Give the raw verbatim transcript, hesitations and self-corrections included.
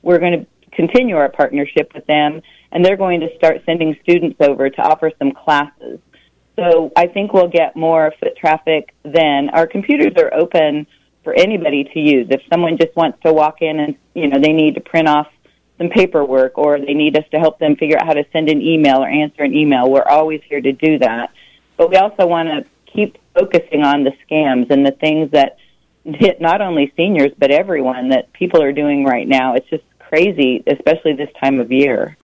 we're going to continue our partnership with them, and they're going to start sending students over to offer some classes. So I think we'll get more foot traffic then. Our computers are open for anybody to use. If someone just wants to walk in and, you know, they need to print off some paperwork or they need us to help them figure out how to send an email or answer an email, we're always here to do that. But we also want to keep focusing on the scams and the things that hit not only seniors but everyone that people are doing right now. It's just crazy, especially this time of year.